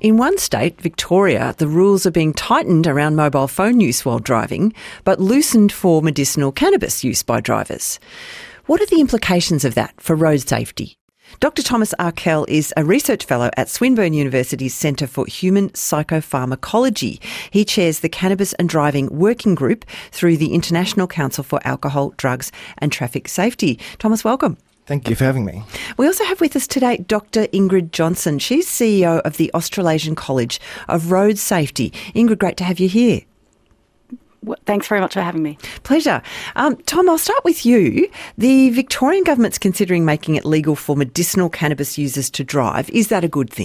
In one state, Victoria, the rules are being tightened around mobile phone use while driving, but loosened for medicinal cannabis use by drivers. What are the implications of that for road safety? Dr. Thomas Arkell is a research fellow at Swinburne University's Centre for Human Psychopharmacology. He chairs the Cannabis and Driving Working Group through the International Council for Alcohol, Drugs and Traffic Safety. Thomas, welcome. Thank you for having me. We also have with us today Dr. Ingrid Johnson. She's CEO of the Australasian College of Road Safety. Ingrid, great to have you here. Well, thanks very much for having me. Pleasure. Tom, I'll start with you. The Victorian government's considering making it legal for medicinal cannabis users to drive. Is that a good thing?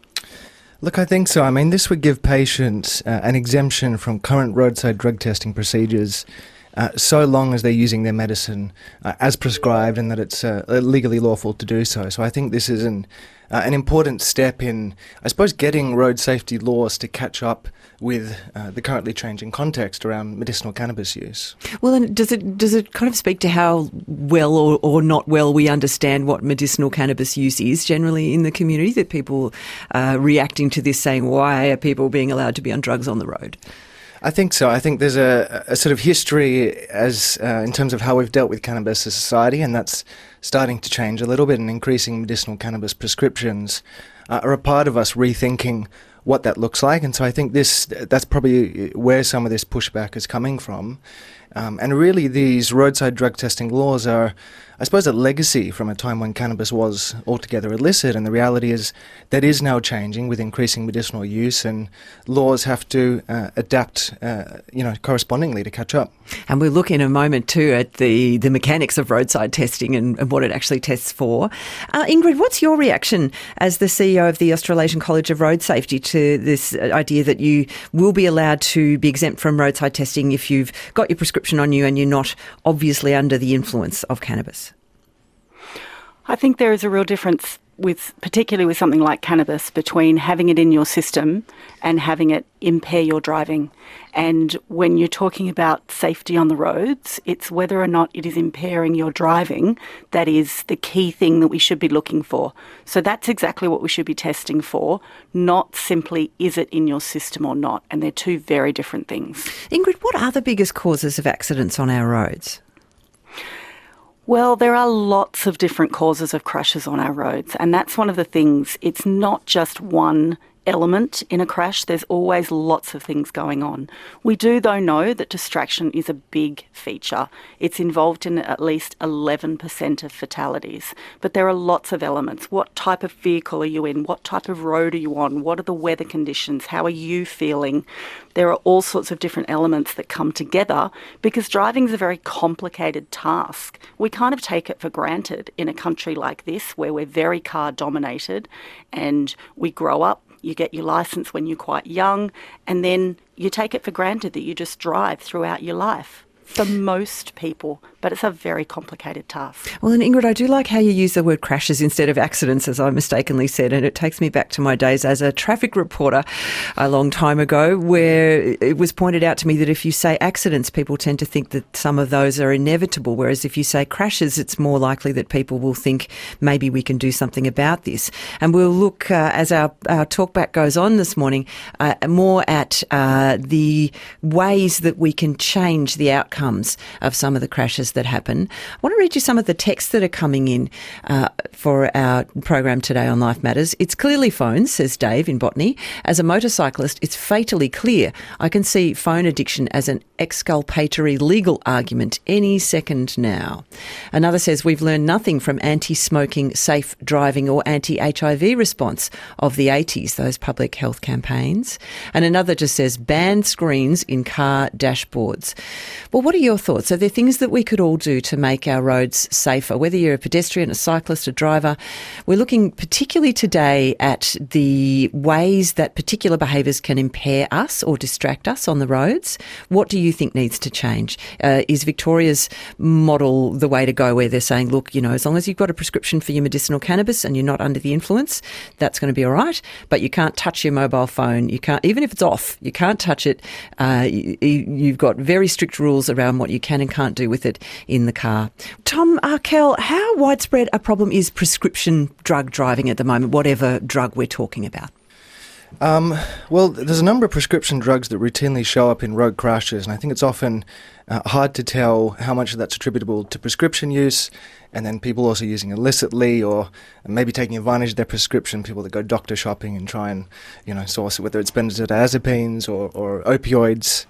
Look, I think so. I mean, this would give patients an exemption from current roadside drug testing procedures so long as they're using their medicine as prescribed and that it's legally lawful to do so. So I think this is an important step in, I suppose, getting road safety laws to catch up with the currently changing context around medicinal cannabis use. Well, and does it kind of speak to how well or not well we understand what medicinal cannabis use is generally in the community, that people reacting to this saying, why are people being allowed to be on drugs on the road? I think so. I think there's a sort of history as in terms of how we've dealt with cannabis as a society, and that's starting to change a little bit, and increasing medicinal cannabis prescriptions are a part of us rethinking what that looks like. And so I think that's probably where some of this pushback is coming from. And really these roadside drug testing laws are, I suppose, a legacy from a time when cannabis was altogether illicit, and the reality is that is now changing with increasing medicinal use, and laws have to adapt correspondingly to catch up. And we'll look in a moment too at the mechanics of roadside testing and what it actually tests for. Ingrid, what's your reaction as the CEO of the Australasian College of Road Safety to this idea that you will be allowed to be exempt from roadside testing if you've got your prescription on you and you're not obviously under the influence of cannabis? I think there is a real difference particularly with something like cannabis, between having it in your system and having it impair your driving. And when you're talking about safety on the roads, it's whether or not it is impairing your driving that is the key thing that we should be looking for. So that's exactly what we should be testing for, not simply is it in your system or not. And they're two very different things. Ingrid, what are the biggest causes of accidents on our roads? Well, there are lots of different causes of crashes on our roads, and that's one of the things. It's not just one element in a crash. There's always lots of things going on. We do, though, know that distraction is a big feature. It's involved in at least 11% of fatalities. But there are lots of elements. What type of vehicle are you in? What type of road are you on? What are the weather conditions? How are you feeling? There are all sorts of different elements that come together because driving is a very complicated task. We kind of take it for granted in a country like this where we're very car dominated and we grow up. You get your licence when you're quite young, and then you take it for granted that you just drive throughout your life. For most people, but it's a very complicated task. Well, and Ingrid, I do like how you use the word crashes instead of accidents, as I mistakenly said, and it takes me back to my days as a traffic reporter a long time ago, where it was pointed out to me that if you say accidents, people tend to think that some of those are inevitable, whereas if you say crashes, it's more likely that people will think maybe we can do something about this. And we'll look, as our talkback goes on this morning, more at the ways that we can change the outcomes of some of the crashes that happen. I want to read you some of the texts that are coming in for our program today on Life Matters. It's clearly phones, says Dave in Botany. As a motorcyclist, it's fatally clear. I can see phone addiction as an exculpatory legal argument any second now. Another says we've learned nothing from anti-smoking, safe driving or anti-HIV response of the 80s, those public health campaigns. And another just says ban screens in car dashboards. Well, what are your thoughts? Are there things that we could all do to make our roads safer, whether you're a pedestrian, a cyclist, a driver? We're looking particularly today at the ways that particular behaviours can impair us or distract us on the roads. What do you think needs to change? Is Victoria's model the way to go, where they're saying, look, as long as you've got a prescription for your medicinal cannabis and you're not under the influence, that's going to be all right, but you can't touch your mobile phone. You can't, even if it's off, you can't touch it. You've got very strict rules around what you can and can't do with it in the car. Tom Arkell, how widespread a problem is prescription drug driving at the moment, whatever drug we're talking about? Well, there's a number of prescription drugs that routinely show up in road crashes, and I think it's often hard to tell how much of that's attributable to prescription use, and then people also using illicitly or maybe taking advantage of their prescription, people that go doctor shopping and try and, source it, whether it's benzodiazepines or opioids.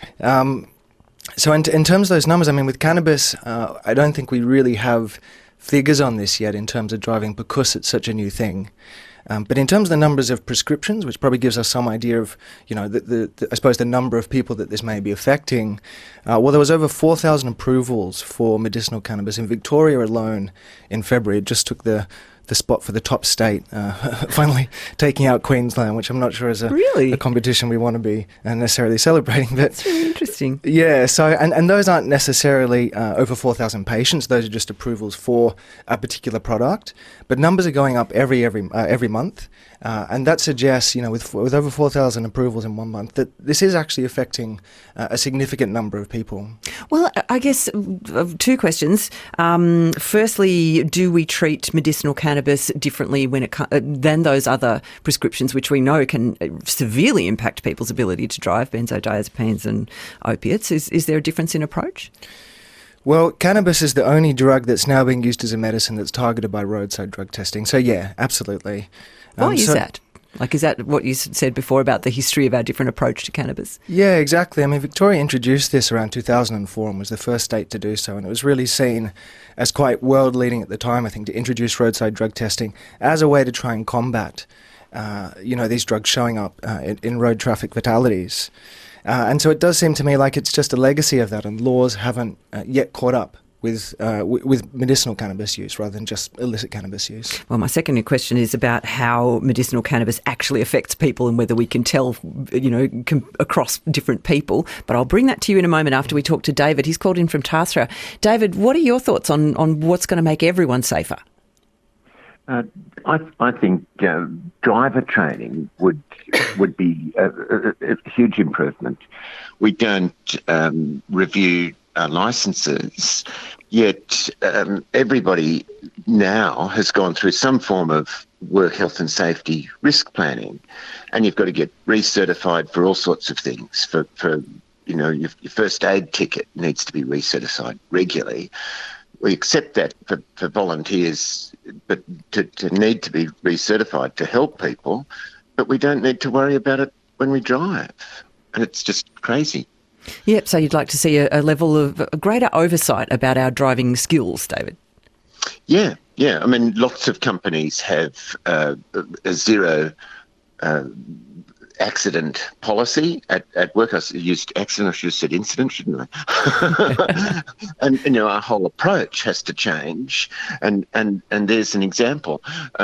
So in terms of those numbers, I mean, with cannabis, I don't think we really have figures on this yet in terms of driving because it's such a new thing. But in terms of the numbers of prescriptions, which probably gives us some idea of, I suppose the number of people that this may be affecting, there was over 4,000 approvals for medicinal cannabis in Victoria alone in February. It just took the spot for the top state, finally taking out Queensland, which I'm not sure is a competition we want to be necessarily celebrating. But that's really interesting. Yeah, so and those aren't necessarily over 4,000 patients. Those are just approvals for a particular product. But numbers are going up every month, and that suggests, with over 4,000 approvals in 1 month, that this is actually affecting a significant number of people. Well, I guess two questions. Firstly, do we treat medicinal cannabis differently than those other prescriptions, which we know can severely impact people's ability to drive, benzodiazepines and opiates? Is there a difference in approach? Well, cannabis is the only drug that's now being used as a medicine that's targeted by roadside drug testing. So, yeah, absolutely. Why is that? Is that what you said before about the history of our different approach to cannabis? Yeah, exactly. I mean, Victoria introduced this around 2004 and was the first state to do so, and it was really seen as quite world-leading at the time, I think, to introduce roadside drug testing as a way to try and combat, these drugs showing up in road traffic fatalities. And so it does seem to me like it's just a legacy of that, and laws haven't yet caught up with medicinal cannabis use rather than just illicit cannabis use. Well, my second question is about how medicinal cannabis actually affects people and whether we can tell, across different people. But I'll bring that to you in a moment after we talk to David. He's called in from Tathra. David, what are your thoughts on what's going to make everyone safer? I think driver training would be a huge improvement. We don't review our licences, yet everybody now has gone through some form of work health and safety risk planning, and you've got to get recertified for all sorts of things. For your first aid ticket needs to be recertified regularly. We accept that for volunteers, but to need to be recertified to help people, but we don't need to worry about it when we drive. And it's just crazy. Yep, so you'd like to see a level of a greater oversight about our driving skills, David? Yeah. I mean, lots of companies have a zero accident policy at work. I used accident, I should have said incident, shouldn't I? And our whole approach has to change. And there's an example.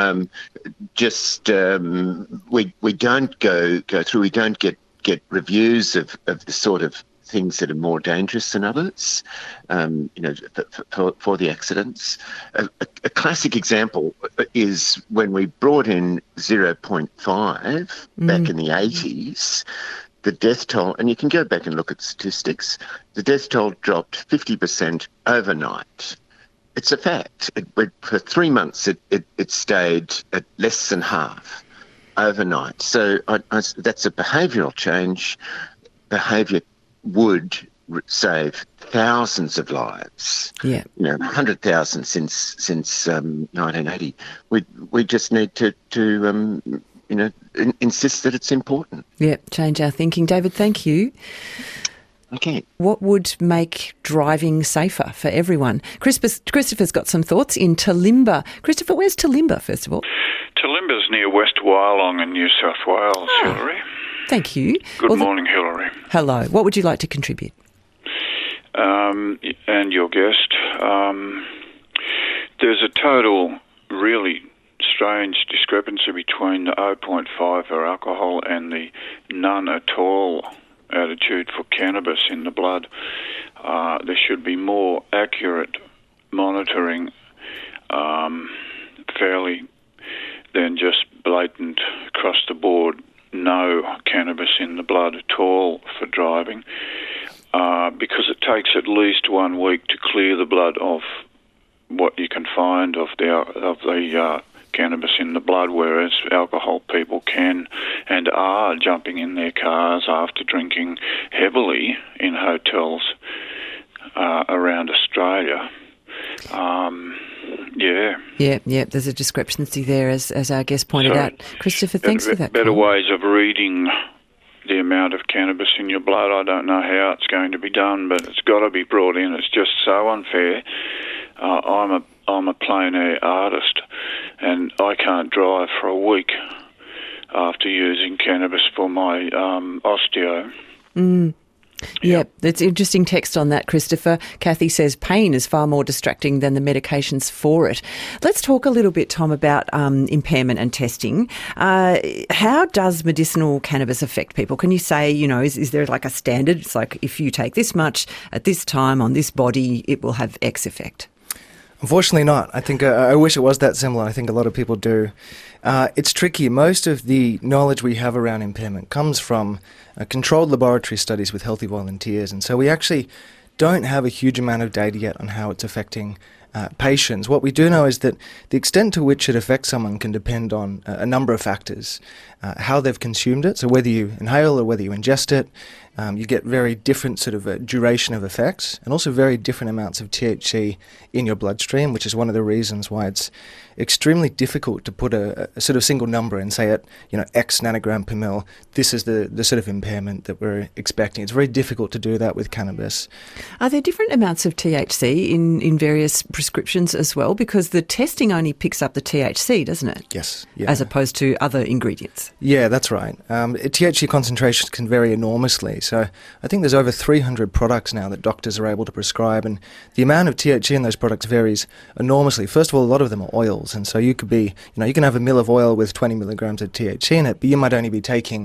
We don't go through. We don't get reviews of the sort of things that are more dangerous than others, for the accidents. A classic example is when we brought in 0.5 back in the 80s, the death toll, and you can go back and look at statistics, the death toll dropped 50% overnight. It's a fact. For 3 months, it stayed at less than half overnight. So that's a behavioural change. Behaviour would save thousands of lives. Yeah, 100,000 since 1980. We just need to insist that it's important. Yeah, change our thinking. David, thank you. Okay. What would make driving safer for everyone? Christopher's got some thoughts in Talimba. Christopher, where's Talimba, first of all? Talimba's near West Wyalong in New South Wales, Hilary. Thank you. Good morning, Hilary. Hello. What would you like to contribute? And your guest. There's a total really strange discrepancy between the 0.5 for alcohol and the none at all attitude for cannabis in the blood. There should be more accurate monitoring fairly than just blatant across the board no cannabis in the blood at all for driving, because it takes at least 1 week to clear the blood of what you can find of the cannabis in the blood, whereas alcohol people can and are jumping in their cars after drinking heavily in hotels around Australia. Yeah, there's a discrepancy there, as our guest pointed out. Christopher, thanks for that. Better ways of reading the amount of cannabis in your blood. I don't know how it's going to be done, but it's got to be brought in. It's just so unfair. I'm a plein air artist, and I can't drive for a week after using cannabis for my osteo. Yeah, it's interesting text on that, Christopher. Kathy says pain is far more distracting than the medications for it. Let's talk a little bit, Tom, about impairment and testing. How does medicinal cannabis affect people? Can you say, is there like a standard? It's like if you take this much at this time on this body, it will have X effect. Unfortunately not. I think I wish it was that similar. I think a lot of people do. It's tricky. Most of the knowledge we have around impairment comes from controlled laboratory studies with healthy volunteers, and so we actually don't have a huge amount of data yet on how it's affecting patients. What we do know is that the extent to which it affects someone can depend on a number of factors. How they've consumed it, so whether you inhale or whether you ingest it, you get very different sort of duration of effects, and also very different amounts of THC in your bloodstream, which is one of the reasons why it's extremely difficult to put a sort of single number and say at X nanogram per mil, this is the sort of impairment that we're expecting. It's very difficult to do that with cannabis. Are there different amounts of THC in various prescriptions as well? Because the testing only picks up the THC, doesn't it? Yes. Yeah. As opposed to other ingredients. Yeah, that's right. THC concentrations can vary enormously. So I think there's over 300 products now that doctors are able to prescribe, and the amount of THC in those products varies enormously. First of all, a lot of them are oils, and so you could be, you can have a mil of oil with 20 milligrams of THC in it, but you might only be taking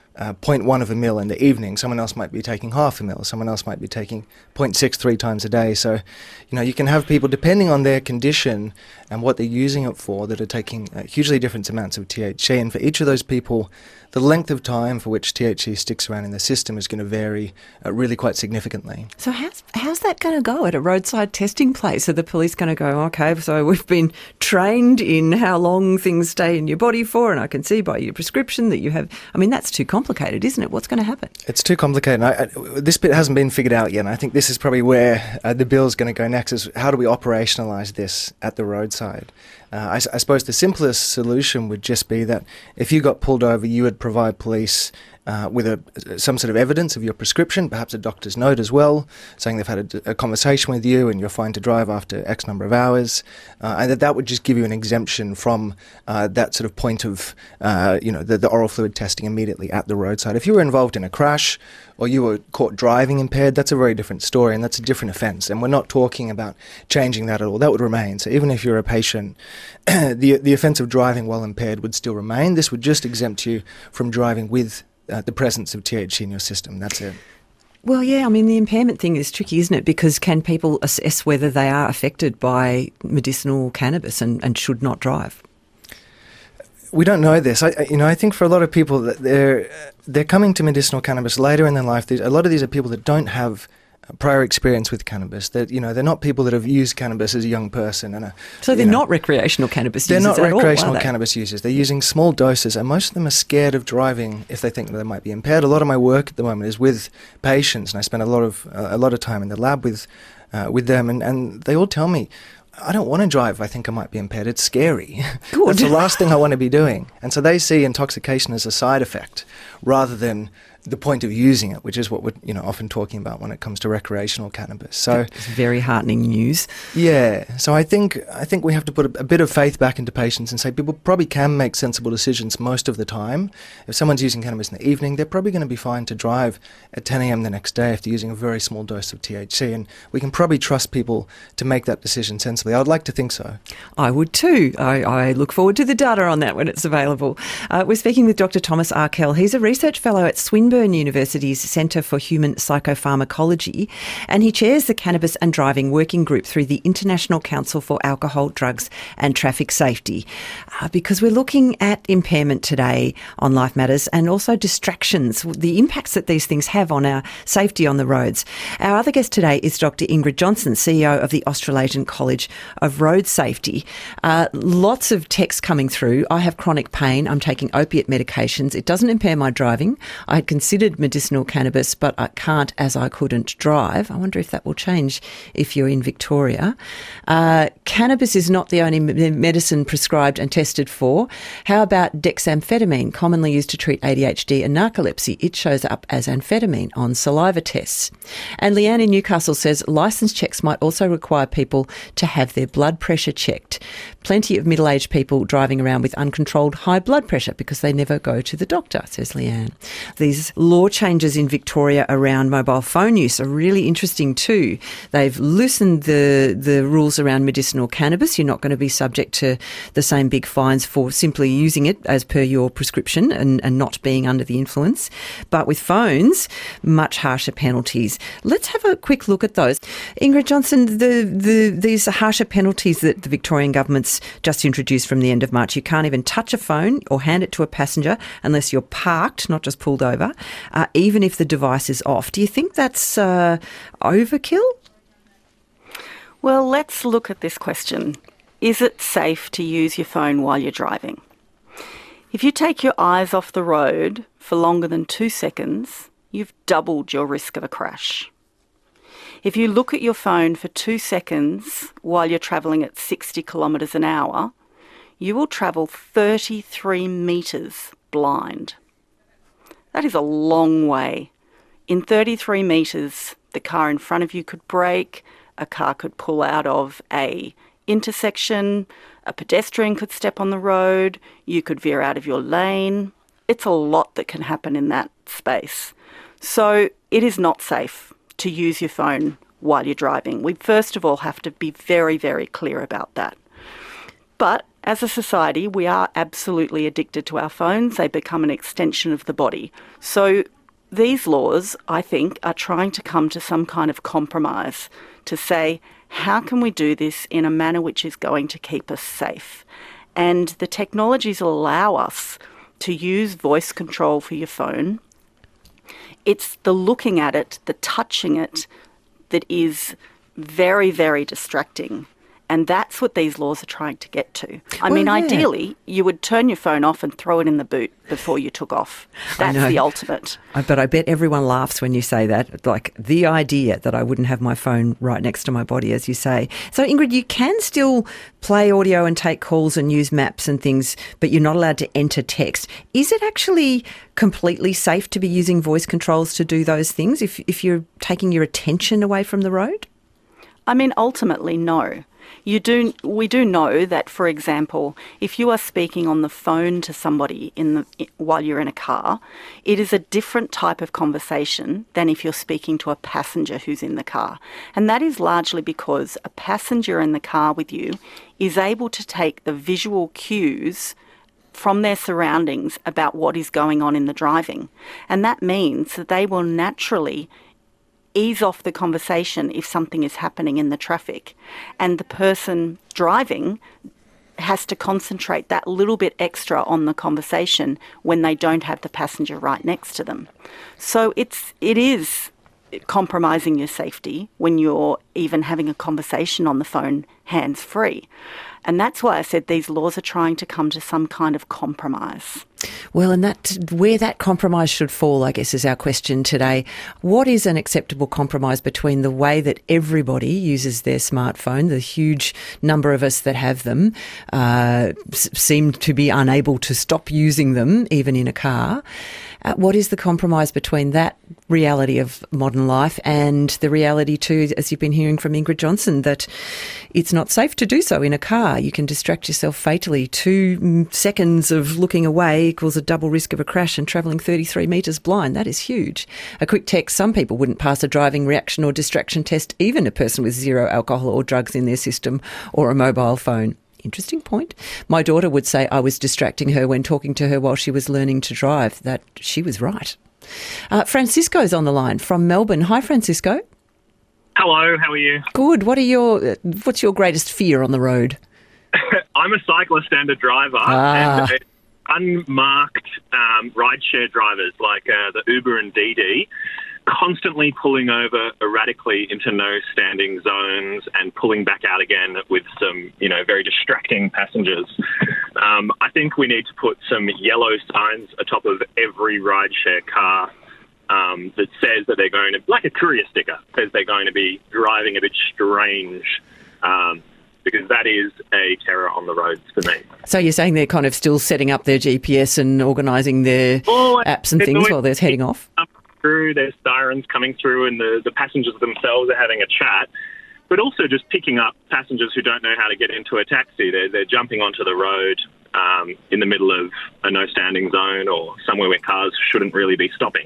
0.1 of a mil in the evening. Someone else might be taking half a mil. Someone else might be taking 0.6 3 times a day. So, you can have people, depending on their condition and what they're using it for, that are taking hugely different amounts of THC. And for each of those people, the length of time for which THC sticks around in the system is going to vary really quite significantly. So how's that going to go at a roadside testing place? Are the police going to go, okay, so we've been trained in how long things stay in your body for, and I can see by your prescription that you have... I mean, that's too complicated, isn't it? What's going to happen? It's too complicated. This bit hasn't been figured out yet, and I think this is probably where the bill's going to go next, is how do we operationalise this at the roadside? I suppose the simplest solution would just be that if you got pulled over, you would provide police with some sort of evidence of your prescription, perhaps a doctor's note as well, saying they've had a conversation with you and you're fine to drive after X number of hours, and that would just give you an exemption from that sort of point of, the oral fluid testing immediately at the roadside. If you were involved in a crash or you were caught driving impaired, that's a very different story, and that's a different offence, and we're not talking about changing that at all. That would remain. So even if you're a patient, the offence of driving while impaired would still remain. This would just exempt you from driving with the presence of THC in your system. That's it. Well, yeah, I mean, the impairment thing is tricky, isn't it? Because can people assess whether they are affected by medicinal cannabis and should not drive? We don't know this. I think for a lot of people that they're coming to medicinal cannabis later in their life. A lot of these are people that don't have prior experience with cannabis. That they're not people that have used cannabis as a young person, so they're not recreational cannabis users. They're not recreational all, cannabis users. They're using small doses, and most of them are scared of driving if they think that they might be impaired. A lot of my work at the moment is with patients, and I spend a lot of time in the lab with them, and they all tell me, I don't want to drive if I think I might be impaired. It's scary. Good. That's the last thing I want to be doing. And so they see intoxication as a side effect rather than the point of using it, which is what we're often talking about when it comes to recreational cannabis. So it's very heartening news. Yeah. So I think we have to put a bit of faith back into patients and say people probably can make sensible decisions most of the time. If someone's using cannabis in the evening, they're probably going to be fine to drive at 10 a.m. the next day if they're using a very small dose of THC, and we can probably trust people to make that decision sensibly. I would like to think so. I would too. I look forward to the data on that when it's available. We're speaking with Dr. Thomas Arkell. He's a research fellow at Swinburne Swinburne University's Centre for Human Psychopharmacology, and he chairs the Cannabis and Driving Working Group through the International Council for Alcohol, Drugs and Traffic Safety. Because we're looking at impairment today on Life Matters and also distractions, the impacts that these things have on our safety on the roads. Our other guest today is Dr. Ingrid Johnson, CEO of the Australasian College of Road Safety. Lots of texts coming through. I have chronic pain. I'm taking opiate medications. It doesn't impair my driving. I had considered medicinal cannabis, but I can't as I couldn't drive. I wonder if that will change if you're in Victoria. Cannabis is not the only medicine prescribed and tested for. How about dexamphetamine, commonly used to treat ADHD and narcolepsy? It shows up as amphetamine on saliva tests. And Leanne in Newcastle says licence checks might also require people to have their blood pressure checked. Plenty of middle-aged people driving around with uncontrolled high blood pressure because they never go to the doctor, says Leanne. These law changes in Victoria around mobile phone use are really interesting too. They've loosened the rules around medicinal cannabis. You're not going to be subject to the same big fines for simply using it as per your prescription and not being under the influence. But with phones, much harsher penalties. Let's have a quick look at those. Ingrid Johnson, these harsher penalties that the Victorian government's just introduced from the end of March. You can't even touch a phone or hand it to a passenger unless you're parked, not just pulled over, even if the device is off. Do you think that's overkill? Well, let's look at this question. Is it safe to use your phone while you're driving? If you take your eyes off the road for longer than 2 seconds, you've doubled your risk of a crash. If you look at your phone for 2 seconds while you're travelling at 60 kilometres an hour, you will travel 33 metres blind. That is a long way. In 33 metres, the car in front of you could brake, a car could pull out of a intersection, a pedestrian could step on the road, you could veer out of your lane. It's a lot that can happen in that space. So it is not safe to use your phone while you're driving. We first of all have to be very, very clear about that. But as a society, we are absolutely addicted to our phones. They become an extension of the body. So these laws, I think, are trying to come to some kind of compromise to say, how can we do this in a manner which is going to keep us safe? And the technologies allow us to use voice control for your phone. It's the looking at it, the touching it, that is very, very distracting. And that's what these laws are trying to get to. Ideally, you would turn your phone off and throw it in the boot before you took off. That's the ultimate. But I bet everyone laughs when you say that, like the idea that I wouldn't have my phone right next to my body, as you say. So, Ingrid, you can still play audio and take calls and use maps and things, but you're not allowed to enter text. Is it actually completely safe to be using voice controls to do those things if you're taking your attention away from the road? Ultimately, no. We do know that, for example, if you are speaking on the phone to somebody while you're in a car, it is a different type of conversation than if you're speaking to a passenger who's in the car. And that is largely because a passenger in the car with you is able to take the visual cues from their surroundings about what is going on in the driving. And that means that they will naturally ease off the conversation if something is happening in the traffic. And the person driving has to concentrate that little bit extra on the conversation when they don't have the passenger right next to them. So it is compromising your safety when you're even having a conversation on the phone hands-free. And that's why I said these laws are trying to come to some kind of compromise. Well, and where that compromise should fall, I guess, is our question today. What is an acceptable compromise between the way that everybody uses their smartphone, the huge number of us that have them, seem to be unable to stop using them, even in a car? What is the compromise between that reality of modern life and the reality too, as you've been hearing from Ingrid Johnson, that it's not safe to do so in a car? You can distract yourself fatally. 2 seconds of looking away equals a double risk of a crash, and travelling 33 metres blind. That is huge. A quick text: some people wouldn't pass a driving reaction or distraction test, even a person with zero alcohol or drugs in their system or a mobile phone. Interesting point. My daughter would say I was distracting her when talking to her while she was learning to drive. That she was right. Francisco's on the line from Melbourne. Hi, Francisco. Hello, how are you? Good. What's your greatest fear on the road? I'm a cyclist and a driver, and unmarked rideshare drivers like the Uber and Didi constantly pulling over erratically into no standing zones and pulling back out again with some, very distracting passengers. I think we need to put some yellow signs atop of every rideshare car that says that they're going to, like a courier sticker, says they're going to be driving a bit strange, because that is a terror on the roads for me. So you're saying they're kind of still setting up their GPS and organising their apps and things while they're heading off? There's sirens coming through, and the passengers themselves are having a chat, but also just picking up passengers who don't know how to get into a taxi. They're jumping onto the road in the middle of a no standing zone or somewhere where cars shouldn't really be stopping.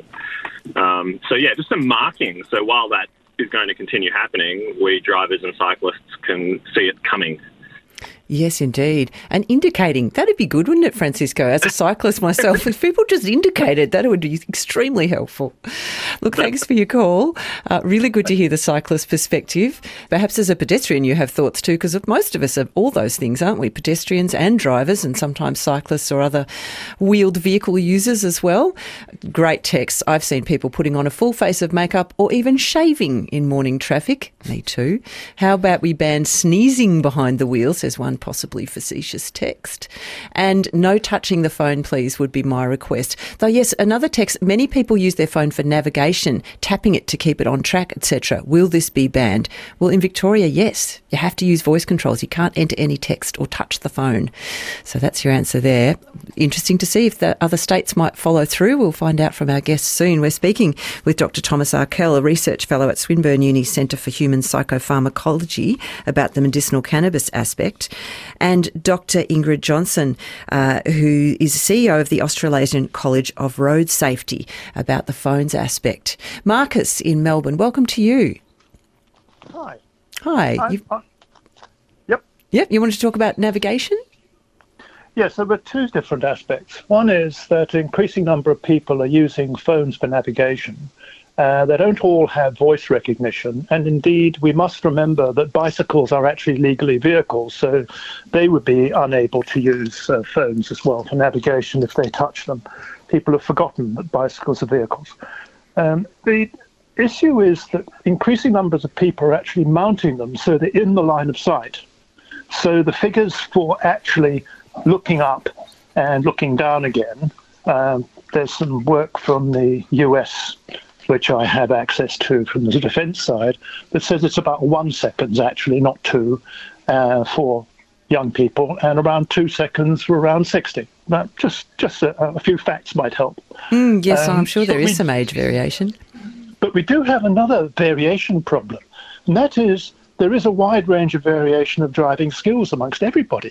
Just some marking. So while that is going to continue happening, we drivers and cyclists can see it coming. Yes, indeed. And indicating, that'd be good, wouldn't it, Francisco? As a cyclist myself, if people just indicated, that would be extremely helpful. Look, thanks for your call. Really good to hear the cyclist perspective. Perhaps as a pedestrian you have thoughts too, because most of us are all those things, aren't we? Pedestrians and drivers, and sometimes cyclists or other wheeled vehicle users as well. Great text. I've seen people putting on a full face of makeup or even shaving in morning traffic. Me too. How about we ban sneezing behind the wheel, says one possibly facetious text. And no touching the phone, please, would be my request. Though, yes, another text, many people use their phone for navigation, tapping it to keep it on track, etc. Will this be banned? Well, in Victoria, yes. You have to use voice controls. You can't enter any text or touch the phone. So that's your answer there. Interesting to see if the other states might follow through. We'll find out from our guests soon. We're speaking with Dr. Thomas Arkell, a research fellow at Swinburne Uni Centre for Human Psychopharmacology, about the medicinal cannabis aspect, and Dr. Ingrid Johnson, who is CEO of the Australasian College of Road Safety, about the phones aspect. Marcus in Melbourne, welcome to you. Hi. Hi. Yep, you wanted to talk about navigation? Yes, there were two different aspects. One is that an increasing number of people are using phones for navigation. They don't all have voice recognition, and indeed we must remember that bicycles are actually legally vehicles, so they would be unable to use phones as well for navigation if they touch them. People have forgotten that bicycles are vehicles. The issue is that increasing numbers of people are actually mounting them so they're in the line of sight. So the figures for actually looking up and looking down again, there's some work from the US, which I have access to from the defence side, that says it's about 1 second, actually, not 2, for young people, and around 2 seconds for around 60. Now, just a few facts might help. Yes, I'm sure there is some age variation. But we do have another variation problem, and that is there is a wide range of variation of driving skills amongst everybody.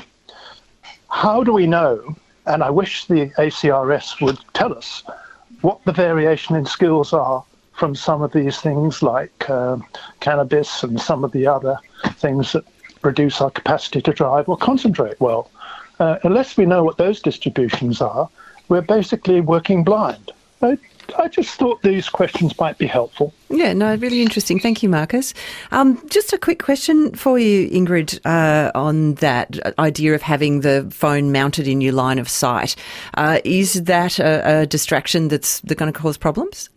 How do we know, and I wish the ACRS would tell us, what the variation in skills are from some of these things like cannabis and some of the other things that reduce our capacity to drive or concentrate well. Unless we know what those distributions are, we're basically working blind. I just thought these questions might be helpful. Yeah, no, really interesting. Thank you, Marcus. Just a quick question for you, Ingrid, on that idea of having the phone mounted in your line of sight. Is that a distraction that's going to cause problems?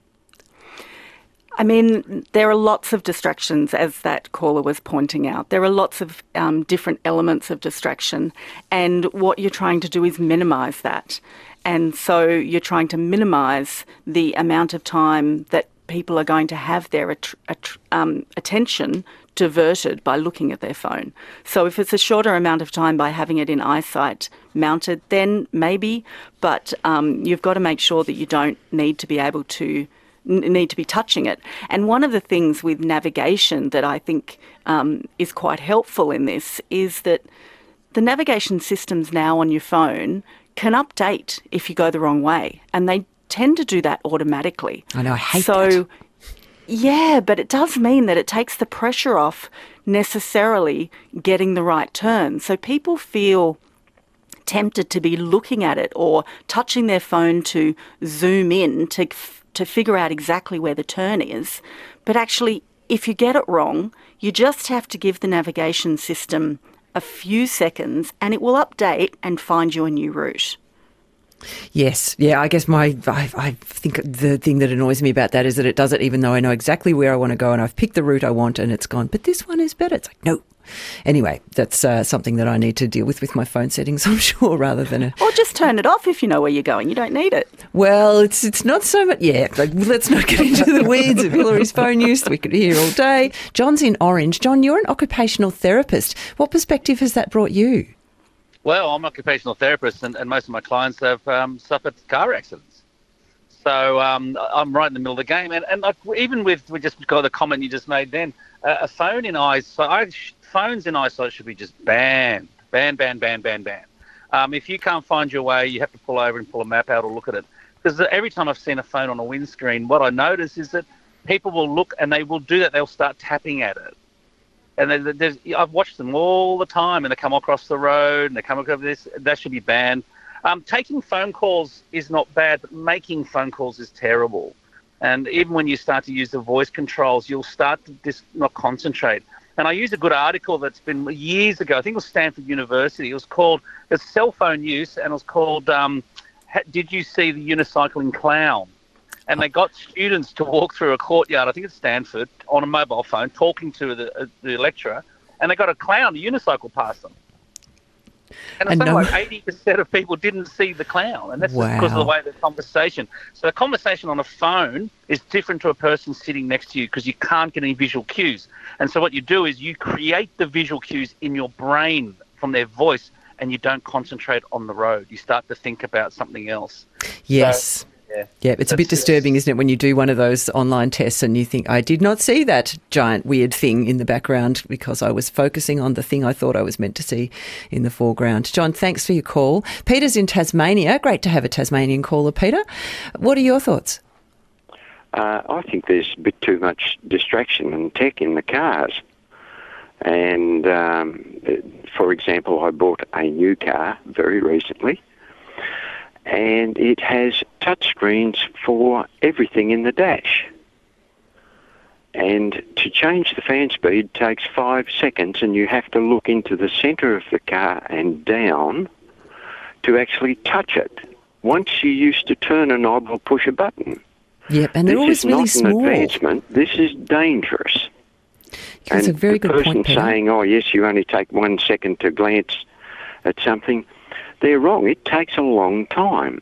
I mean, there are lots of distractions, as that caller was pointing out. There are lots of different elements of distraction, and what you're trying to do is minimise that. And so you're trying to minimise the amount of time that people are going to have their attention diverted by looking at their phone. So if it's a shorter amount of time by having it in eyesight mounted, then maybe, but you've got to make sure that you don't need to be able to need to be touching it. And one of the things with navigation that I think is quite helpful in this is that the navigation systems now on your phone can update if you go the wrong way, and they tend to do that automatically. I know, I hate that. Yeah, but it does mean that it takes the pressure off necessarily getting the right turn. So people tempted to be looking at it or touching their phone to zoom in to figure out exactly where the turn is. But actually, if you get it wrong, you just have to give the navigation system a few seconds and it will update and find you a new route. Yes. Yeah, I guess I think the thing that annoys me about that is that it does it even though I know exactly where I want to go and I've picked the route I want and it's gone, but this one is better. It's like, no. Anyway, that's something that I need to deal with my phone settings, I'm sure, rather than Or just turn it off if you know where you're going. You don't need it. Well, it's not so much... Yeah, let's not get into the weeds of Hillary's phone use. We could be here all day. John's in Orange. John, you're an occupational therapist. What perspective has that brought you? Well, I'm an occupational therapist and most of my clients have suffered car accidents. So I'm right in the middle of the game. And like, even we just got the comment you just made then, a phone in eyesight, phones in eyesight should be just banned. Ban. If you can't find your way, you have to pull over and pull a map out or look at it. Because every time I've seen a phone on a windscreen, what I notice is that people will look and they will do that. They'll start tapping at it. And I've watched them all the time, and they come across the road, and they come across this. That should be banned. Taking phone calls is not bad, but making phone calls is terrible. And even when you start to use the voice controls, you'll start to just not concentrate. And I used a good article that's been years ago. I think it was Stanford University. It was called Cell Phone Use, and it was called Did You See the Unicycling Clown? And they got students to walk through a courtyard, I think it's Stanford, on a mobile phone, talking to the lecturer, and they got a clown, a unicycle past them. And it's like 80% of people didn't see the clown, and that's just because of the way of the conversation. So the conversation on a phone is different to a person sitting next to you because you can't get any visual cues. And so what you do is you create the visual cues in your brain from their voice, and you don't concentrate on the road. You start to think about something else. Yes. So, yeah, it's a bit disturbing, isn't it, when you do one of those online tests and you think, I did not see that giant weird thing in the background because I was focusing on the thing I thought I was meant to see in the foreground. John, thanks for your call. Peter's in Tasmania. Great to have a Tasmanian caller, Peter. What are your thoughts? I think there's a bit too much distraction and tech in the cars. And, for example, I bought a new car very recently, and it has touchscreens for everything in the dash. And to change the fan speed takes 5 seconds, and you have to look into the centre of the car and down to actually touch it. Once you used to turn a knob or push a button. Yep, and they're always really small. This is not an advancement. This is dangerous. That's a very good point, Peter. The person saying, oh, yes, you only take 1 second to glance at something, they're wrong. It takes a long time.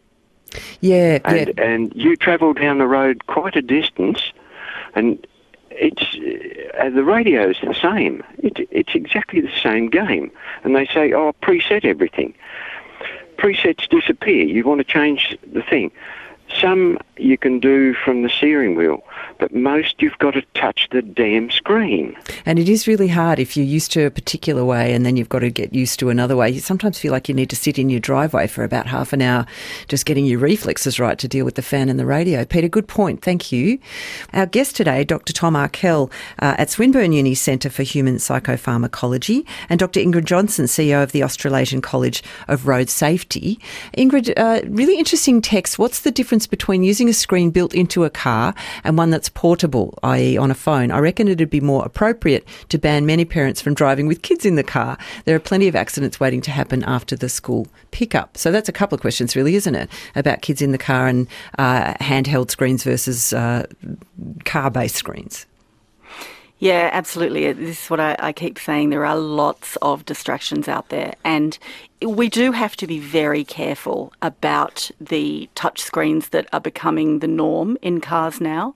Yeah. And you travel down the road quite a distance, and it's the radio's the same. It's exactly the same game. And they say, oh, preset everything. Presets disappear. You want to change the thing. Some you can do from the steering wheel, but most you've got to touch the damn screen. And it is really hard if you're used to a particular way and then you've got to get used to another way. You sometimes feel like you need to sit in your driveway for about half an hour just getting your reflexes right to deal with the fan and the radio. Peter, good point. Thank you. Our guest today, Dr. Tom Arkell at Swinburne Uni Centre for Human Psychopharmacology, and Dr. Ingrid Johnson, CEO of the Australasian College of Road Safety. Ingrid, really interesting text. What's the difference between using a screen built into a car and one that's portable, i.e. on a phone? I reckon it'd be more appropriate to ban many parents from driving with kids in the car. There are plenty of accidents waiting to happen after the school pickup. So that's a couple of questions really, isn't it, about kids in the car and handheld screens versus car-based screens. Yeah, absolutely. This is what I keep saying. There are lots of distractions out there, and we do have to be very careful about the touch screens that are becoming the norm in cars now.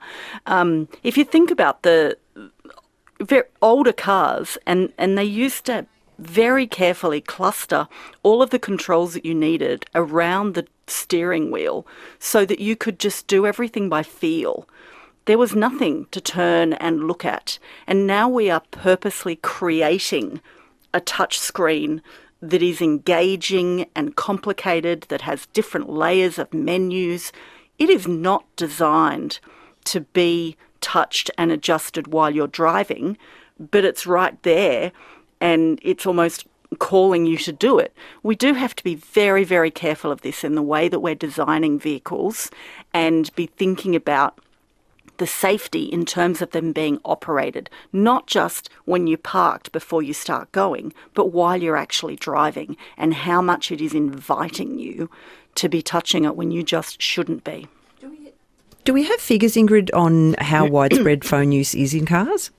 If you think about the very older cars, and they used to very carefully cluster all of the controls that you needed around the steering wheel so that you could just do everything by feel. There was nothing to turn and look at. And now we are purposely creating a touch screen that is engaging and complicated, that has different layers of menus. It is not designed to be touched and adjusted while you're driving, but it's right there, and it's almost calling you to do it. We do have to be very, very careful of this in the way that we're designing vehicles and be thinking about the safety in terms of them being operated, not just when you're parked before you start going, but while you're actually driving, and how much it is inviting you to be touching it when you just shouldn't be. Do we have figures, Ingrid, on how widespread phone use is in cars?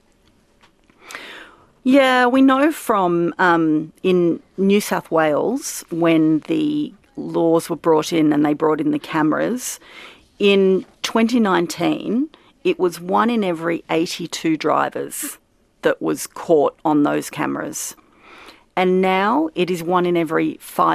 Yeah, we know from in New South Wales, when the laws were brought in and they brought in the cameras, in 2019, it was 1 in every 82 drivers that was caught on those cameras. And now it is 1 in every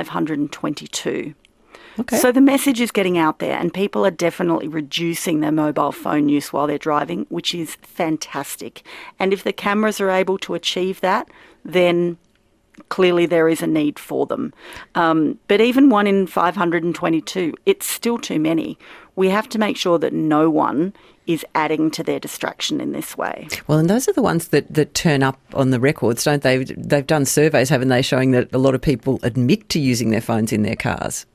522. Okay. So the message is getting out there, and people are definitely reducing their mobile phone use while they're driving, which is fantastic. And if the cameras are able to achieve that, then clearly there is a need for them. But even 1 in 522, it's still too many. We have to make sure that no one is adding to their distraction in this way. Well, and those are the ones that turn up on the records, don't they? They've done surveys, haven't they, showing that a lot of people admit to using their phones in their cars.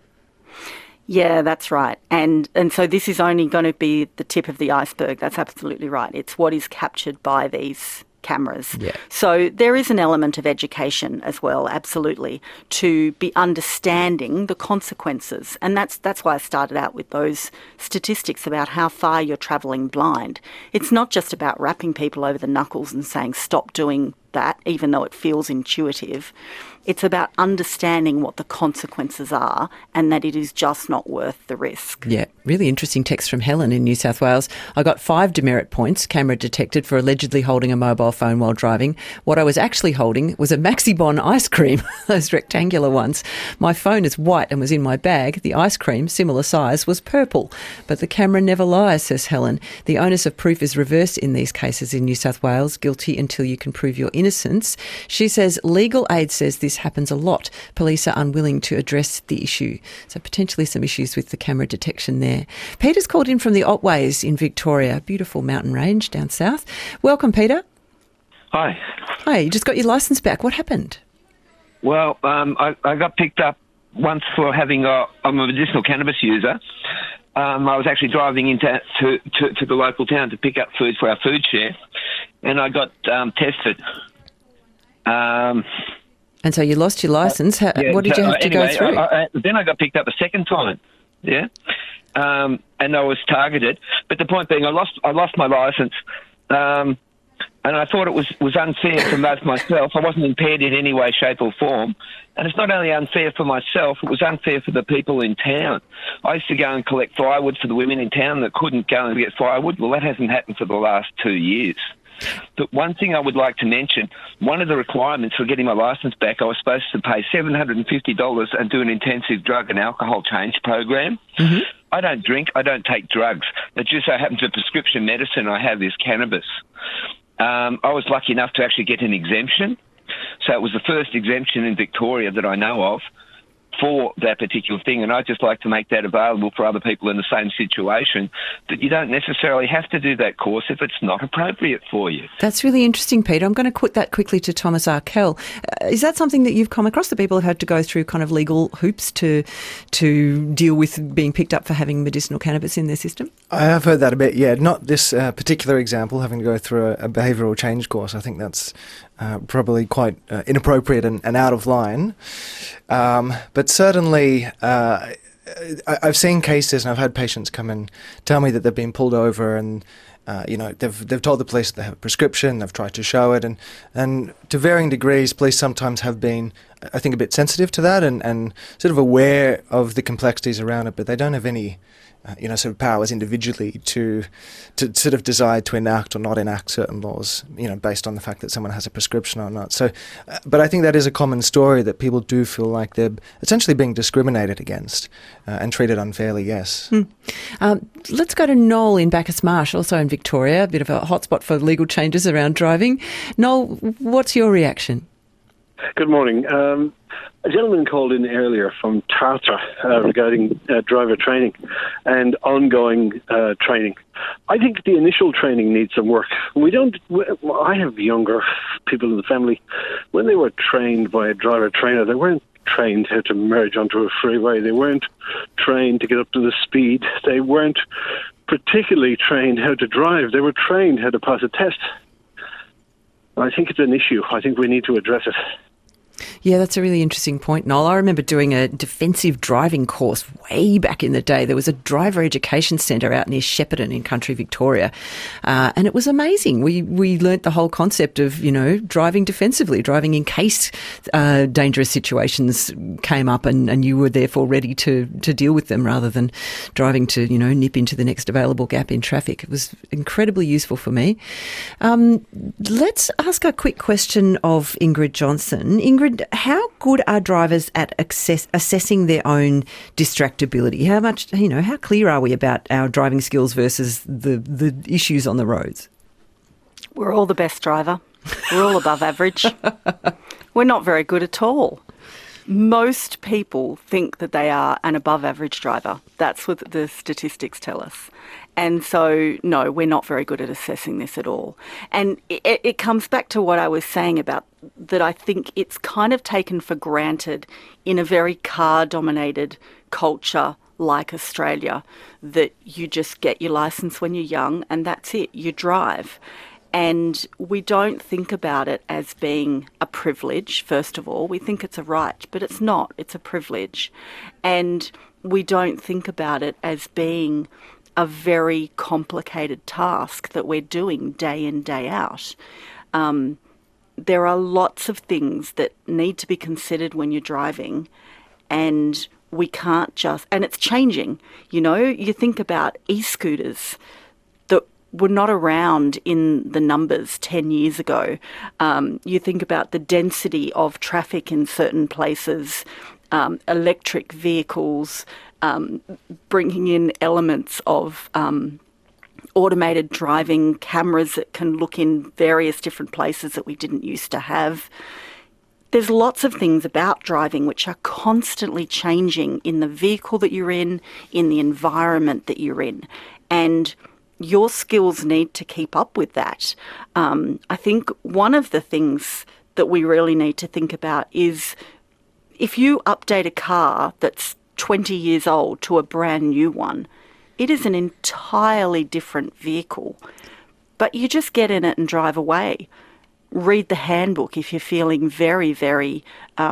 Yeah, that's right. And so this is only going to be the tip of the iceberg. That's absolutely right. It's what is captured by these cameras. Yeah. So there is an element of education as well, absolutely, to be understanding the consequences. And that's why I started out with those statistics about how far you're travelling blind. It's not just about rapping people over the knuckles and saying stop doing that, even though it feels intuitive. It's about understanding what the consequences are and that it is just not worth the risk. Yeah, really interesting text from Helen in New South Wales. I got 5 demerit points, camera detected, for allegedly holding a mobile phone while driving. What I was actually holding was a Maxibon ice cream, those rectangular ones. My phone is white and was in my bag. The ice cream, similar size, was purple. But the camera never lies, says Helen. The onus of proof is reversed in these cases in New South Wales. Guilty until you can prove your innocence. She says legal aid says this happens a lot. Police are unwilling to address the issue. So potentially some issues with the camera detection there. Peter's called in from the Otways in Victoria, beautiful mountain range down south. Welcome, Peter. Hi. Hi, you just got your licence back. What happened? Well, I got picked up once for having I'm a medicinal cannabis user. I was actually driving into to the local town to pick up food for our food share, and I got tested. And so you lost your licence. What did you have to go through? Then I got picked up a second time, yeah, and I was targeted. But the point being, I lost my licence, and I thought it was unfair for myself. I wasn't impaired in any way, shape or form. And it's not only unfair for myself, it was unfair for the people in town. I used to go and collect firewood for the women in town that couldn't go and get firewood. Well, that hasn't happened for the last 2 years. But one thing I would like to mention, one of the requirements for getting my licence back, I was supposed to pay $750 and do an intensive drug and alcohol change program. Mm-hmm. I don't drink, I don't take drugs. It just so happens the prescription medicine I have is cannabis. I was lucky enough to actually get an exemption. So it was the first exemption in Victoria that I know of for that particular thing, and I'd just like to make that available for other people in the same situation, that you don't necessarily have to do that course if it's not appropriate for you. That's really interesting, Peter. I'm going to put that quickly to Thomas Arkell. Is that something that you've come across, that people have had to go through kind of legal hoops to deal with being picked up for having medicinal cannabis in their system? I have heard that a bit, yeah. Not this particular example, having to go through a behavioural change course. I think that's probably quite inappropriate and out of line. But certainly, I've seen cases, and I've had patients come and tell me that they've been pulled over, and they've told the police they have a prescription. They've tried to show it, and to varying degrees, police sometimes have been, I think, a bit sensitive to that and sort of aware of the complexities around it, but they don't have any sort of powers individually to sort of decide to enact or not enact certain laws, based on the fact that someone has a prescription or not. So, but I think that is a common story, that people do feel like they're essentially being discriminated against and treated unfairly, yes. Let's go to Noel in Bacchus Marsh, also in Victoria, a bit of a hotspot for legal changes around driving. Noel, what's your reaction? Good morning. A gentleman called in earlier from Tatra regarding driver training and ongoing training. I think the initial training needs some work. I have younger people in the family. When they were trained by a driver trainer, they weren't trained how to merge onto a freeway. They weren't trained to get up to the speed. They weren't particularly trained how to drive. They were trained how to pass a test. I think it's an issue. I think we need to address it. Yeah, that's a really interesting point, Noel. I remember doing a defensive driving course way back in the day. There was a driver education centre out near Shepparton in country Victoria, and it was amazing. We learnt the whole concept of, driving defensively, driving in case dangerous situations came up and you were therefore ready to deal with them rather than driving to, nip into the next available gap in traffic. It was incredibly useful for me. Let's ask a quick question of Ingrid Johnson. Ingrid, how good are drivers at assessing their own distractibility? How clear are we about our driving skills versus the issues on the roads? We're all the best driver. We're all above average. We're not very good at all. Most people think that they are an above average driver. That's what the statistics tell us. And so, no, we're not very good at assessing this at all. And it comes back to what I was saying about that I think it's kind of taken for granted in a very car-dominated culture like Australia that you just get your licence when you're young and that's it, you drive. And we don't think about it as being a privilege, first of all. We think it's a right, but it's not. It's a privilege. And we don't think about it as being a very complicated task that we're doing day in, day out. There are lots of things that need to be considered when you're driving, and we can't just... And it's changing. You think about e-scooters that were not around in the numbers 10 years ago. You think about the density of traffic in certain places, electric vehicles, bringing in elements of automated driving, cameras that can look in various different places that we didn't used to have. There's lots of things about driving which are constantly changing in the vehicle that you're in the environment that you're in. And your skills need to keep up with that. I think one of the things that we really need to think about is if you update a car that's 20 years old to a brand new one, it is an entirely different vehicle. But you just get in it and drive away. Read the handbook if you're feeling very, very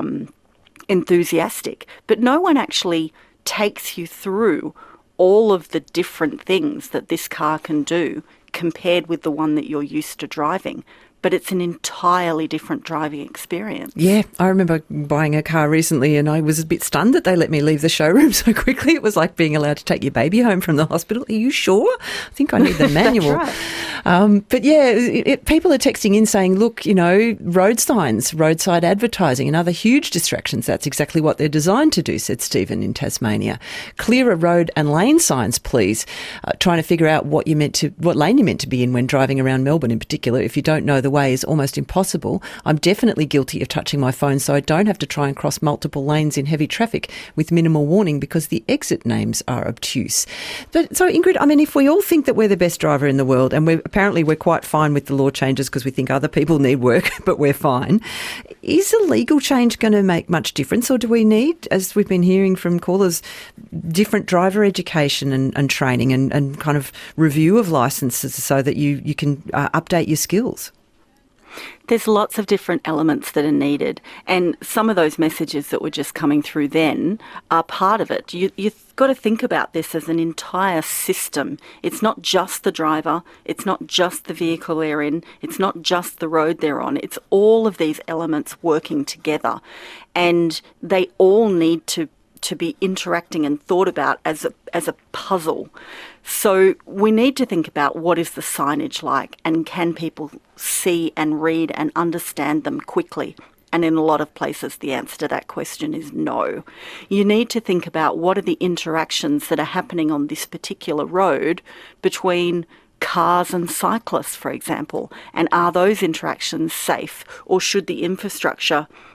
enthusiastic. But no one actually takes you through all of the different things that this car can do compared with the one that you're used to driving. But it's an entirely different driving experience. Yeah, I remember buying a car recently and I was a bit stunned that they let me leave the showroom so quickly. It was like being allowed to take your baby home from the hospital. Are you sure? I think I need the manual. That's right. But yeah, people are texting in saying, look, road signs, roadside advertising and other huge distractions. That's exactly what they're designed to do, said Stephen in Tasmania. Clearer road and lane signs, please. Trying to figure out what lane you're meant to be in when driving around Melbourne in particular. If you don't know the way is almost impossible. I'm definitely guilty of touching my phone so I don't have to try and cross multiple lanes in heavy traffic with minimal warning because the exit names are obtuse. But so Ingrid, if we all think that we're the best driver in the world and we're quite fine with the law changes because we think other people need work, but we're fine, is a legal change going to make much difference, or do we need, as we've been hearing from callers, different driver education and training and kind of review of licences so that you can update your skills? There's lots of different elements that are needed, and some of those messages that were just coming through then are part of it. You've got to think about this as an entire system. It's not just the driver, it's not just the vehicle they're in, it's not just the road they're on, it's all of these elements working together, and they all need to be interacting and thought about as a puzzle. So we need to think about what is the signage like and can people see and read and understand them quickly. And in a lot of places the answer to that question is no. You need to think about what are the interactions that are happening on this particular road between cars and cyclists, for example, and are those interactions safe, or should the infrastructure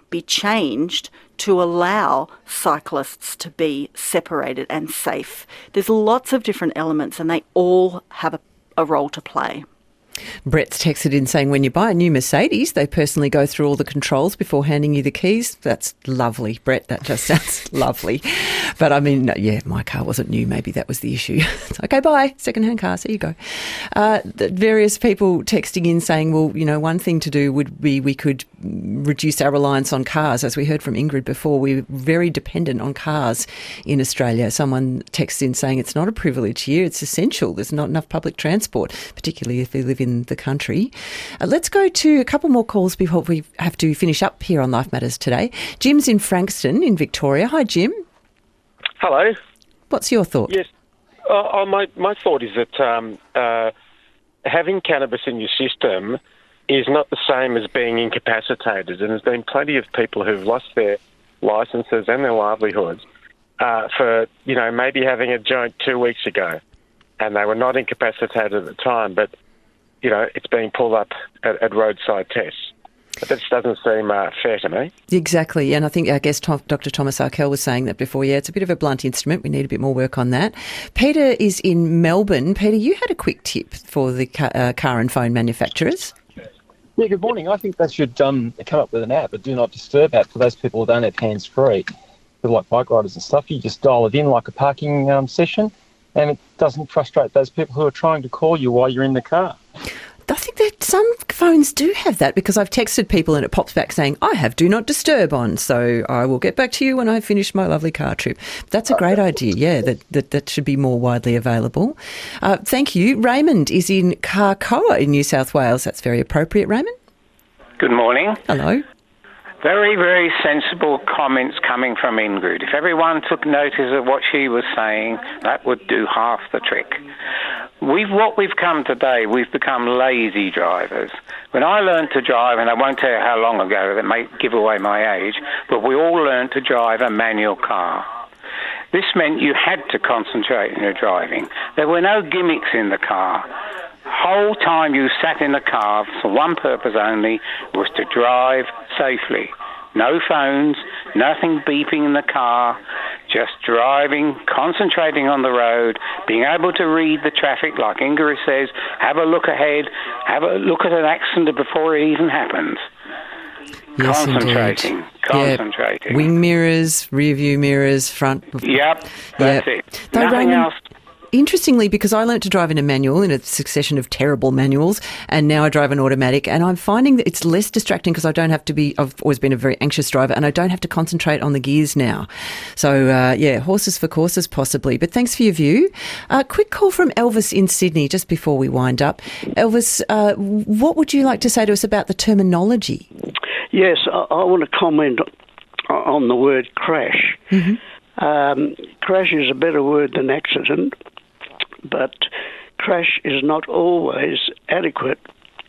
be changed to allow cyclists to be separated and safe. There's lots of different elements and they all have a role to play. Brett's texted in saying when you buy a new Mercedes, they personally go through all the controls before handing you the keys. That's lovely, Brett. That just sounds lovely. But I mean, yeah, my car wasn't new. Maybe that was the issue. Okay, bye. Second-hand car. So you go. Various people texting in saying, well, you know, one thing to do would be we could reduce our reliance on cars. As we heard from Ingrid before, we're very dependent on cars in Australia. Someone texts in saying it's not a privilege here. It's essential. There's not enough public transport, particularly if they live in the country. Let's go to a couple more calls before we have to finish up here on Life Matters today. Jim's in Frankston in Victoria. Hi, Jim. Hello. What's your thought? Yes. My thought is that having cannabis in your system is not the same as being incapacitated, and there's been plenty of people who've lost their licences and their livelihoods for, you know, maybe having a joint 2 weeks ago, and they were not incapacitated at the time, but, you know, it's being pulled up at roadside tests. But that just doesn't seem fair to me. Exactly. And I think our guest, Dr. Thomas Arkell, was saying that before. Yeah, it's a bit of a blunt instrument. We need a bit more work on that. Peter is in Melbourne. Peter, you had a quick tip for the car and phone manufacturers. Yeah, good morning. I think they should come up with an app, a Do Not Disturb app, for those people who don't have hands-free, for like bike riders and stuff. You just dial it in like a parking session, and it doesn't frustrate those people who are trying to call you while you're in the car. I think that some phones do have that, because I've texted people and it pops back saying, I have Do Not Disturb on, so I will get back to you when I finish my lovely car trip. That's a great idea, yeah, that should be more widely available. Thank you. Raymond is in Carcoa in New South Wales. That's very appropriate, Raymond. Good morning. Hello. Very, very sensible comments coming from Ingrid. If everyone took notice of what she was saying, that would do half the trick. What we've come today, we've become lazy drivers. When I learned to drive, and I won't tell you how long ago, that may give away my age, but we all learned to drive a manual car. This meant you had to concentrate in your driving. There were no gimmicks in the car. Whole time you sat in the car for one purpose only, was to drive safely. No phones, nothing beeping in the car, just driving, concentrating on the road, being able to read the traffic, like Ingrid says, have a look ahead, have a look at an accident before it even happens. Yes, concentrating. Yep. Wing mirrors, rear view mirrors, front. Yep, that's it. Nothing else. Interestingly, because I learnt to drive in a manual, in a succession of terrible manuals, and now I drive an automatic, and I'm finding that it's less distracting because I've always been a very anxious driver, and I don't have to concentrate on the gears now. So, horses for courses possibly. But thanks for your view. Quick call from Elvis in Sydney just before we wind up. Elvis, what would you like to say to us about the terminology? Yes, I want to comment on the word crash. Mm-hmm. Crash is a better word than accident, but crash is not always adequate.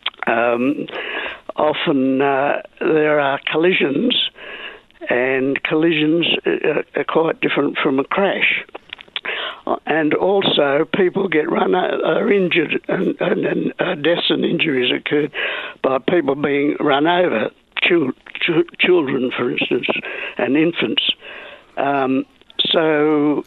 Often there are collisions, and collisions are quite different from a crash. And also, people are injured, and deaths and injuries occurred by people being run over, children, for instance, and infants. So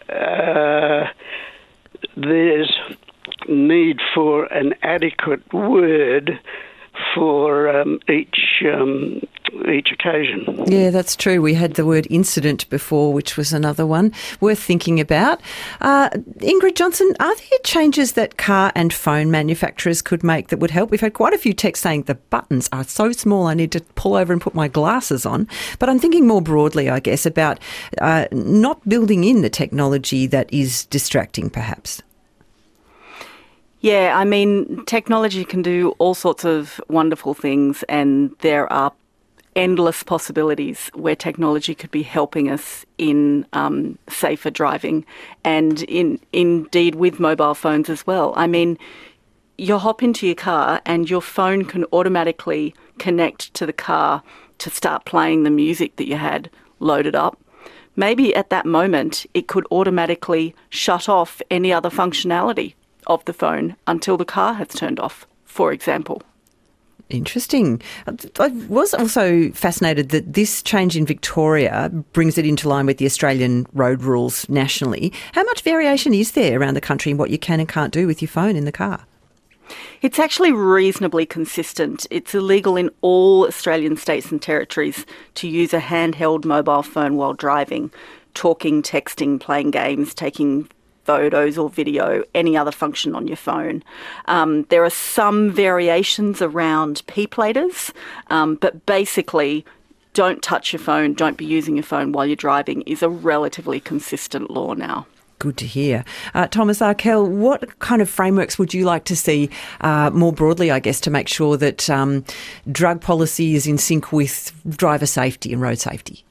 there's need for an adequate word for each occasion. Yeah, that's true. We had the word incident before, which was another one worth thinking about. Ingrid Johnson, are there changes that car and phone manufacturers could make that would help? We've had quite a few texts saying the buttons are so small I need to pull over and put my glasses on. But I'm thinking more broadly, I guess, about not building in the technology that is distracting, perhaps. Yeah, I mean, technology can do all sorts of wonderful things, and there are endless possibilities where technology could be helping us in safer driving, and indeed with mobile phones as well. I mean, you hop into your car and your phone can automatically connect to the car to start playing the music that you had loaded up. Maybe at that moment it could automatically shut off any other functionality of the phone until the car has turned off, for example. Interesting. I was also fascinated that this change in Victoria brings it into line with the Australian road rules nationally. How much variation is there around the country in what you can and can't do with your phone in the car? It's actually reasonably consistent. It's illegal in all Australian states and territories to use a handheld mobile phone while driving, talking, texting, playing games, taking photos or video, any other function on your phone. There are some variations around P-platers, but basically don't touch your phone, don't be using your phone while you're driving is a relatively consistent law now. Good to hear. Thomas Arkell, what kind of frameworks would you like to see more broadly, I guess, to make sure that drug policy is in sync with driver safety and road safety?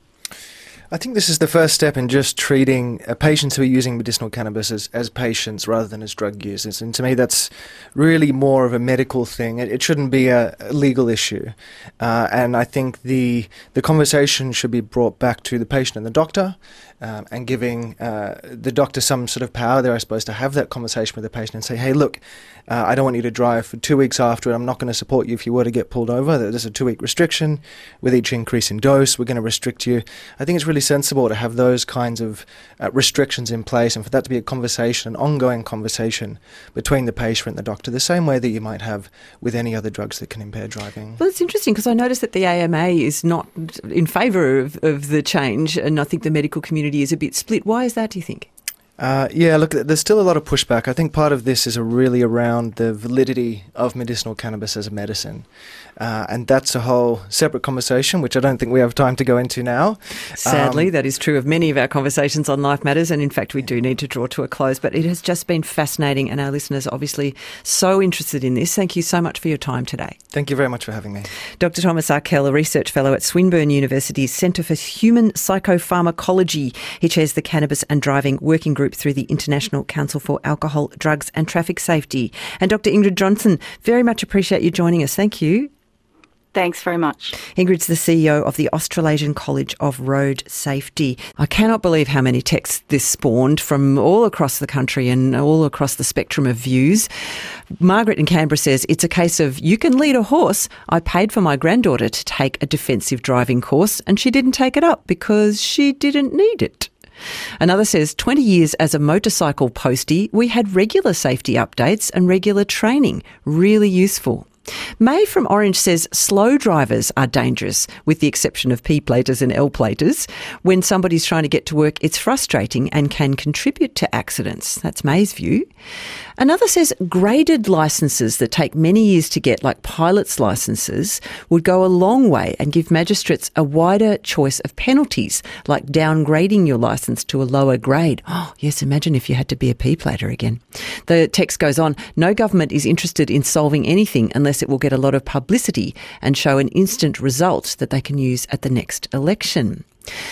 I think this is the first step in just treating patients who are using medicinal cannabis as patients rather than as drug users. And to me, that's really more of a medical thing. It shouldn't be a legal issue. And I think the conversation should be brought back to the patient and the doctor, and giving the doctor some sort of power there, I suppose, to have that conversation with the patient and say, hey, look, I don't want you to drive for 2 weeks after it. I'm not going to support you if you were to get pulled over. There's a 2-week restriction. With each increase in dose, we're going to restrict you. I think it's really sensible to have those kinds of restrictions in place, and for that to be a conversation, an ongoing conversation between the patient and the doctor, the same way that you might have with any other drugs that can impair driving. Well, it's interesting because I noticed that the AMA is not in favour of the change, and I think the medical community is a bit split. Why is that, do you think? Yeah, look, there's still a lot of pushback. I think part of this is really around the validity of medicinal cannabis as a medicine. And that's a whole separate conversation, which I don't think we have time to go into now. Sadly, that is true of many of our conversations on Life Matters, and in fact we do need to draw to a close. But it has just been fascinating, and our listeners are obviously so interested in this. Thank you so much for your time today. Thank you very much for having me. Dr. Thomas Arkell, a research fellow at Swinburne University's Centre for Human Psychopharmacology. He chairs the Cannabis and Driving Working Group through the International Council for Alcohol, Drugs and Traffic Safety. And Dr. Ingrid Johnson, very much appreciate you joining us. Thank you. Thanks very much. Ingrid's the CEO of the Australasian College of Road Safety. I cannot believe how many texts this spawned from all across the country and all across the spectrum of views. Margaret in Canberra says, it's a case of, you can lead a horse. I paid for my granddaughter to take a defensive driving course and she didn't take it up because she didn't need it. Another says, 20 years as a motorcycle postie, we had regular safety updates and regular training. Really useful. May from Orange says slow drivers are dangerous, with the exception of P-platers and L-platers. When somebody's trying to get to work, it's frustrating and can contribute to accidents. That's May's view. Another says graded licences that take many years to get, like pilot's licences, would go a long way and give magistrates a wider choice of penalties, like downgrading your licence to a lower grade. Oh, yes, imagine if you had to be a P-plater again. The text goes on, no government is interested in solving anything unless it will get a lot of publicity and show an instant result that they can use at the next election.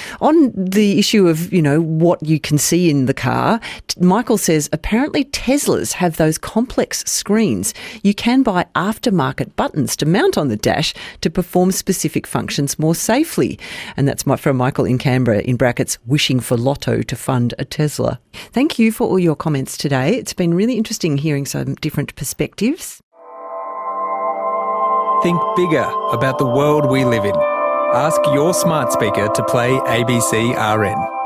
On the issue of, what you can see in the car, Michael says apparently Teslas have those complex screens. You can buy aftermarket buttons to mount on the dash to perform specific functions more safely. And that's from Michael in Canberra, in brackets, wishing for Lotto to fund a Tesla. Thank you for all your comments today. It's been really interesting hearing some different perspectives. Think bigger about the world we live in. Ask your smart speaker to play ABC RN.